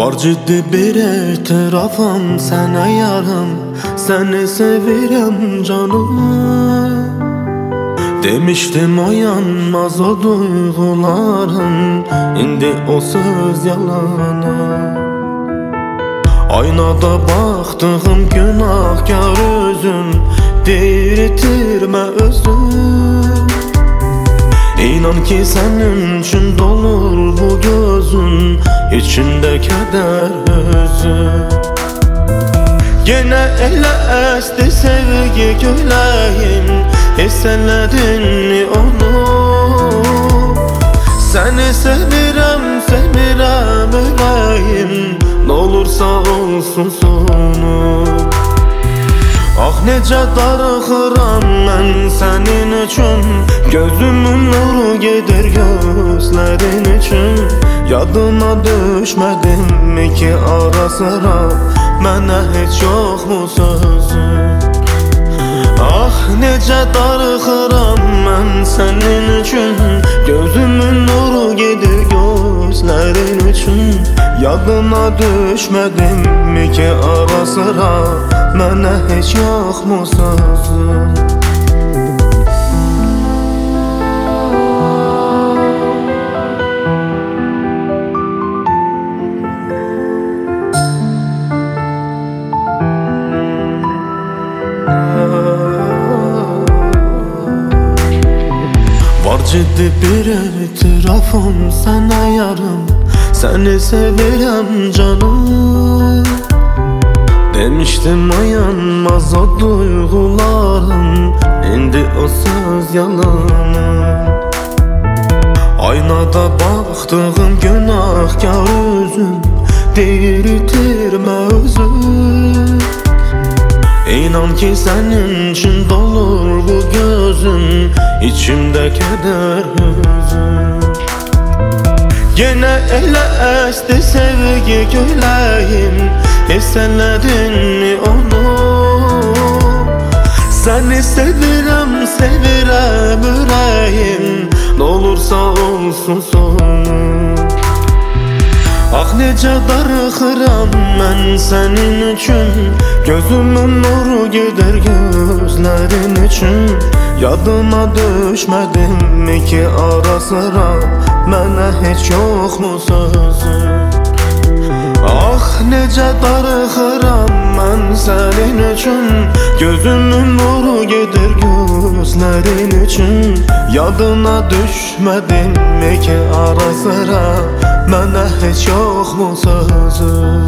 Var ciddi bir etirafım sənə yarım, səni sevirəm canım. Demiştim oyanmaz o duygularım, indi o söz yalana. Aynada baktığım günahkar özüm, deyir itirmə özüm. İnan ki senin üçün dolur bu gözün, içimdə kədər özüm. Yenə elə əsdi sevgi güləyim, hiss elədinmi onu? Səni sevirəm, sevirəm ürəyim, n'olursa olsun sonu. Ah necə darıxıram mən sənin üçün, gözümün nuru gedir gözlərin üçün. Yadıma düşmədimmi ki ara sıra mənə heç yoxmu sözün? Ah necə darıxıram mən sənin üçün, gözümün nuru gedir gözlərin üçün. Yadıma düşmədimmi ki ara sıra mənə heç yoxmu sözün? Var ciddi bir etirafım sənə yarım, səni sevirəm canım. Demiştim oyanmaz o duygularım, indi o söz yalanı. Aynada baktığım günahkar özüm, deyir itirmə özüm. İnan ki senin üçün dolur bu gözüm, içimdə kədər özüm. Yenə elə əsdi sevgi güləyim, hiss elədinmi onu? Səni sevirəm, sevirəm ürəyim, n'olursa olsun sonu. Ah necə darıxıram mən sənin üçün, gözümün nuru gedir gözlərin üçün. Yadıma düşmədimmi ki ara sıra mənə heç yoxmu sözün? Ah necə darıxıram mən sənin üçün, gözümün nuru gedir gözlərin üçün. Yadına düşmədimmi ki ara sıra mənə heç yoxmu sözün?